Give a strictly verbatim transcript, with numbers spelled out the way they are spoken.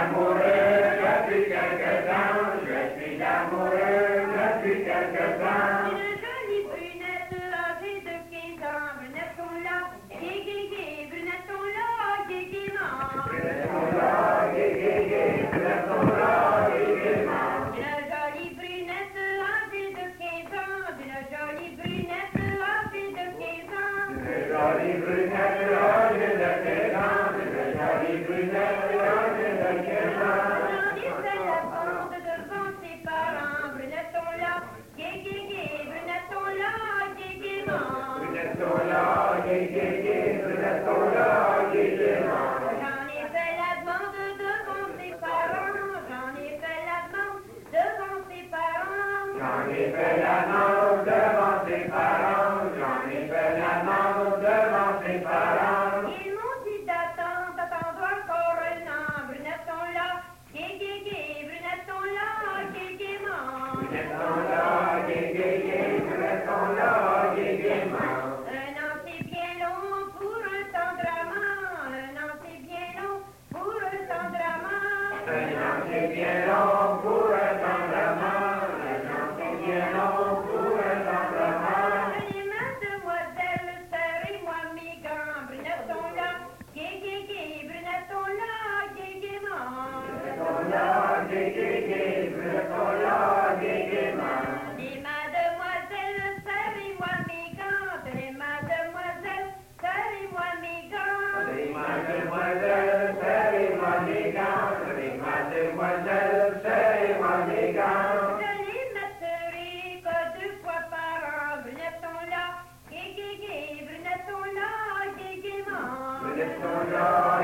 amoureux depuis quelque temps, je suis amoureux depuis quelque temps. Une jolie brunette âgée de quinze ans, bruneton là, gay, gay, gay, bruneton là, gay, gaiement. Bruneton là, gay, gay, gay, bruneton là, gay, gaiement. Une jolie brunette âgée de quinze ans, une jolie brunette âgée de quinze ans. Une jolie brunette âgée de quinze ans, une jolie brunette âgée de quinze ans. Grandissait la bande devant ses parents, bruneton là, gay, gay, gay, bruneton là, gay, gaiement. Bruneton là, gay, gay, gay, bruneton là, gay, gaiement. J'en ai fait la demande devant ses parents, j'en ai fait la demande devant ses parents. J'en ai fait la demande devant ses parents, j'en ai fait la demande devant ses parents. Ils m'ont dit d'attendre, d'attendre encore un an, bruneton là, gay, gay, gay, bruneton là, gay, gaiement. Bruneton là, gay, gay, gay, bruneton là, gay, gaiement. Un an c'est bien long pour un tendre amant, un an c'est bien long pour un tendre amant. Un an c'est bien long pour un tendre amant, un an c'est bien long pour un tendre amant. Allez, mademoiselle, serrez-moi mes gants, bruneton là, gay, gay, gay, bruneton là, gay, gaiement. Bruneton là, gay, gay, gay, bruneton là, gay, gaiement. Les mademoiselles, serrez-moi mes gants, les mademoiselles, serrez-moi mes gants. Les mademoiselles, serrez-moi les gants, les mademoiselles, serrez-moi les gants. Je les mettrai que deux fois par an, bruneton là, gay, gay, gay, bruneton là, gay, gaiement. Bruneton là,